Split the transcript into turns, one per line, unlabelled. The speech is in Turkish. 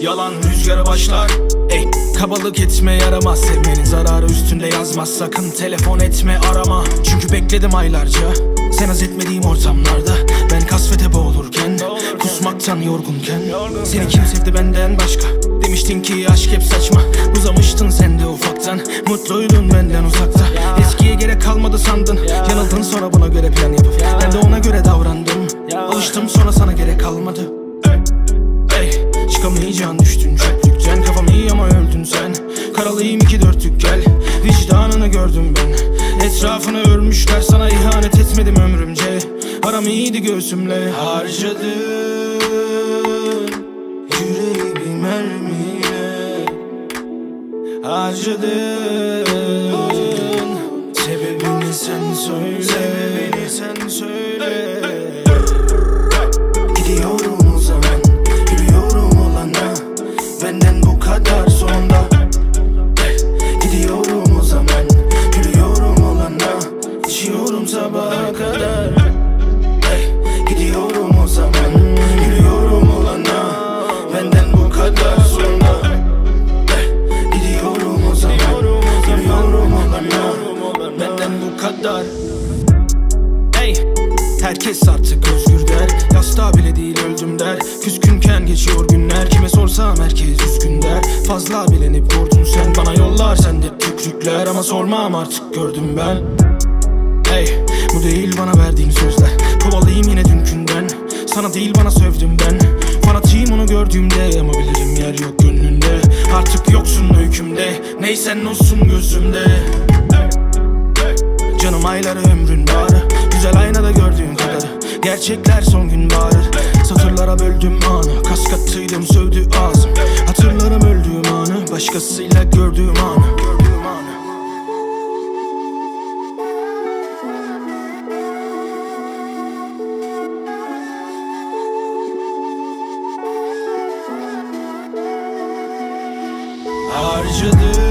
Yalan rüzgarı başlar. Ey, kabalık etme yaramaz. Sevmenin zararı üstünde yazmaz. Sakın telefon etme arama. Çünkü bekledim aylarca sen haz etmediğim ortamlarda. Ben kasvete boğulurken, kusmaktan yorgunken. Seni kim sevdi benden başka? Demiştin ki aşk hep saçma. Uzamıştın sen de ufaktan. Mutluydun benden uzakta. Eskiye gerek kalmadı sandın. Yanıldın sonra buna göre plan yapıp ben de ona göre davrandım. Alıştım sonra sana gerek kalmadı. Çıkamayacağın düştün çöplükten. Kafam iyi ama öldün sen. Karalıyım 2/4'lük gel. Vicdanını gördüm ben. Etrafını örmüşler, sana ihanet etmedim ömrümce. Aram iyiydi göğsümle. Harcadın yüreği bir mermiyle. Harcadın. Sebebini sen söyle. Sebebini sen söyle. Gidiyorum o zaman. Gülüyorum olana. Benden bu kadar sonunda. Gidiyorum o zaman. Gülüyorum olana. İçiyorum sabaha kadar. Gidiyorum o zaman. Gülüyorum olana. Benden bu kadar sonra. Gidiyorum o zaman. Gülüyorum olana. Benden bu kadar. Herkes artık özgür der. Yastığa bile değil öldüm der. Küskünken geçiyor günler. Kime sorsam herkes üzgün der. Fazla bilenip vurdun sen. Bana yollar sende kükrükler. Ama sormam artık gördüm ben. Bu değil bana verdiğin sözler. Kovalıyım yine dünkünden. Sana değil bana sövdüm ben. Fanatiyim onu gördüğümde. Ama bilirim yer yok gönlünde. Artık yoksun öykümde. Neysen olsun gözümde. Canım ayları ömrün bağrı. Güzel aynada gördüğün kadarı. Gerçekler son gün bağırır. Satırlara böldüm anı. Kas katıydım sövdü ağzım. Hatırlarım öldüğüm anı. Başkasıyla gördüğüm anı. Harcadım